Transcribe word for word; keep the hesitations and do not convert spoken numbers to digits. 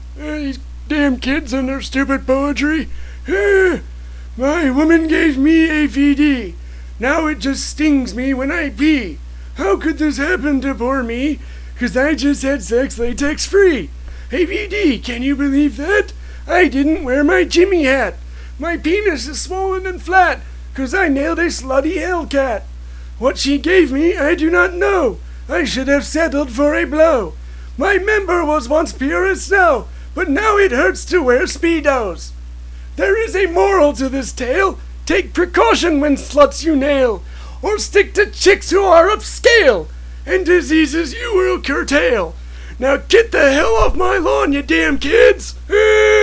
Uh, these damn kids and their stupid poetry. Uh, my woman gave me A V D. Now it just stings me when I pee. How could this happen to poor me? 'Cause I just had sex latex free. A V D, can you believe that? I didn't wear my Jimmy hat. My penis is swollen and flat, 'cause I nailed a slutty hellcat. What she gave me, I do not know. I should have settled for a blow. My member was once pure as snow, but now it hurts to wear Speedos. There is a moral to this tale. Take precaution when sluts you nail, or stick to chicks who are upscale, and diseases you will curtail. Now get the hell off my lawn, you damn kids!